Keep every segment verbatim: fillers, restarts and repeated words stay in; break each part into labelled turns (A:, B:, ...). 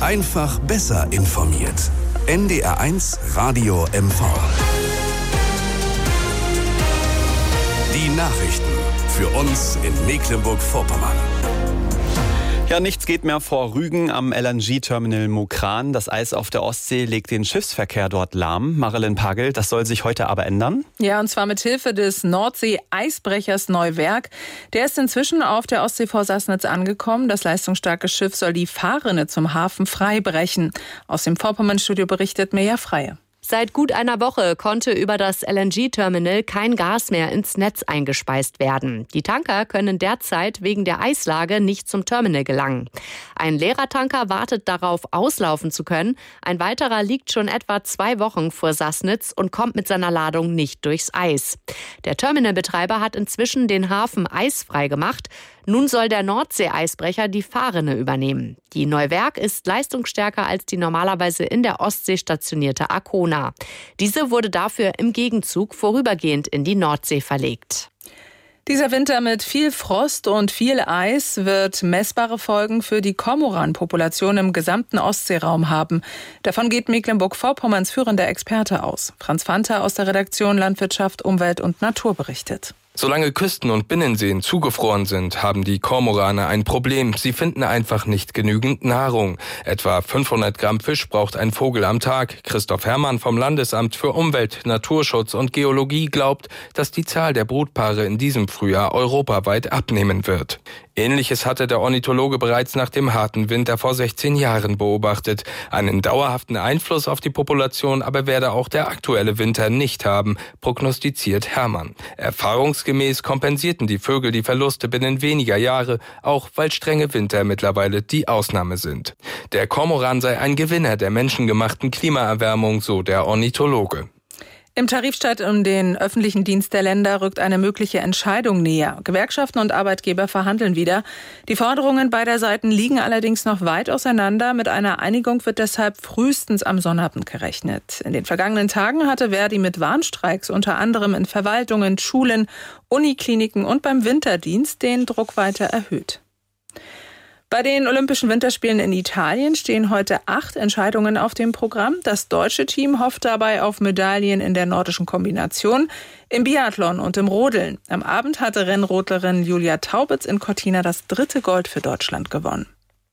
A: Einfach besser informiert. N D R eins Radio M V. Die Nachrichten für uns in Mecklenburg-Vorpommern.
B: Ja, nichts geht mehr vor Rügen am L N G-Terminal Mokran. Das Eis auf der Ostsee legt den Schiffsverkehr dort lahm. Marilyn Pagel, das soll sich heute aber ändern?
C: Ja, und zwar mit Hilfe des Nordsee-Eisbrechers Neuwerk. Der ist inzwischen auf der Ostsee vor Sassnitz angekommen. Das leistungsstarke Schiff soll die Fahrrinne zum Hafen frei brechen. Aus dem Vorpommern-Studio berichtet Mirja Freie.
D: Seit gut einer Woche konnte über das L N G-Terminal kein Gas mehr ins Netz eingespeist werden. Die Tanker können derzeit wegen der Eislage nicht zum Terminal gelangen. Ein leerer Tanker wartet darauf, auslaufen zu können. Ein weiterer liegt schon etwa zwei Wochen vor Sassnitz und kommt mit seiner Ladung nicht durchs Eis. Der Terminalbetreiber hat inzwischen den Hafen eisfrei gemacht. Nun soll der Nordsee-Eisbrecher die Fahrrinne übernehmen. Die Neuwerk ist leistungsstärker als die normalerweise in der Ostsee stationierte Arkona. Diese wurde dafür im Gegenzug vorübergehend in die Nordsee verlegt.
C: Dieser Winter mit viel Frost und viel Eis wird messbare Folgen für die Kormoran-Population im gesamten Ostseeraum haben. Davon geht Mecklenburg-Vorpommerns führender Experte aus. Franz Fanta aus der Redaktion Landwirtschaft, Umwelt und Natur berichtet.
E: Solange Küsten und Binnenseen zugefroren sind, haben die Kormorane ein Problem. Sie finden einfach nicht genügend Nahrung. Etwa fünfhundert Gramm Fisch braucht ein Vogel am Tag. Christoph Herrmann vom Landesamt für Umwelt, Naturschutz und Geologie glaubt, dass die Zahl der Brutpaare in diesem Frühjahr europaweit abnehmen wird. Ähnliches hatte der Ornithologe bereits nach dem harten Winter vor sechzehn Jahren beobachtet. Einen dauerhaften Einfluss auf die Population aber werde auch der aktuelle Winter nicht haben, prognostiziert Herrmann. Erfahrungsgemäß kompensierten die Vögel die Verluste binnen weniger Jahre, auch weil strenge Winter mittlerweile die Ausnahme sind. Der Kormoran sei ein Gewinner der menschengemachten Klimaerwärmung, so der Ornithologe.
C: Im Tarifstreit um den öffentlichen Dienst der Länder rückt eine mögliche Entscheidung näher. Gewerkschaften und Arbeitgeber verhandeln wieder. Die Forderungen beider Seiten liegen allerdings noch weit auseinander. Mit einer Einigung wird deshalb frühestens am Sonnabend gerechnet. In den vergangenen Tagen hatte Verdi mit Warnstreiks unter anderem in Verwaltungen, Schulen, Unikliniken und beim Winterdienst den Druck weiter erhöht. Bei den Olympischen Winterspielen in Italien stehen heute acht Entscheidungen auf dem Programm. Das deutsche Team hofft dabei auf Medaillen in der nordischen Kombination, im Biathlon und im Rodeln. Am Abend hatte Rennrodlerin Julia Taubitz in Cortina das dritte Gold für Deutschland gewonnen.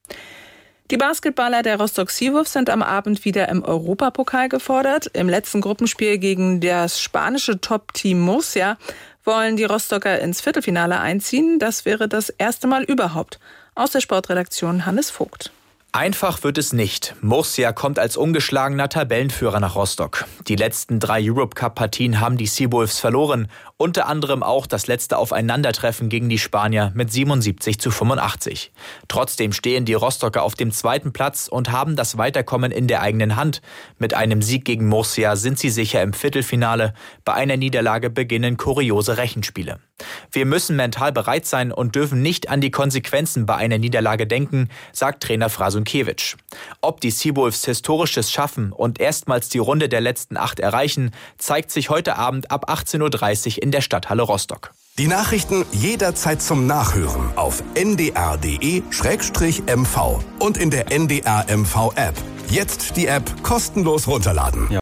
C: Die Basketballer der Rostock Seawolves sind am Abend wieder im Europapokal gefordert. Im letzten Gruppenspiel gegen das spanische Top-Team Murcia wollen die Rostocker ins Viertelfinale einziehen. Das wäre das erste Mal überhaupt. Aus der Sportredaktion Hannes Vogt.
F: Einfach wird es nicht. Murcia kommt als ungeschlagener Tabellenführer nach Rostock. Die letzten drei Europe-Cup-Partien haben die Seawolves verloren. Unter anderem auch das letzte Aufeinandertreffen gegen die Spanier mit siebenundsiebzig zu fünfundachtzig. Trotzdem stehen die Rostocker auf dem zweiten Platz und haben das Weiterkommen in der eigenen Hand. Mit einem Sieg gegen Murcia sind sie sicher im Viertelfinale. Bei einer Niederlage beginnen kuriose Rechenspiele. Wir müssen mental bereit sein und dürfen nicht an die Konsequenzen bei einer Niederlage denken, sagt Trainer Frasunkiewicz. Ob die Seawolves Historisches schaffen und erstmals die Runde der letzten acht erreichen, zeigt sich heute Abend ab achtzehn Uhr dreißig in der Stadthalle Rostock.
A: Die Nachrichten jederzeit zum Nachhören auf n d r punkt d e slash m v und in der N D R M V App. Jetzt die App kostenlos runterladen.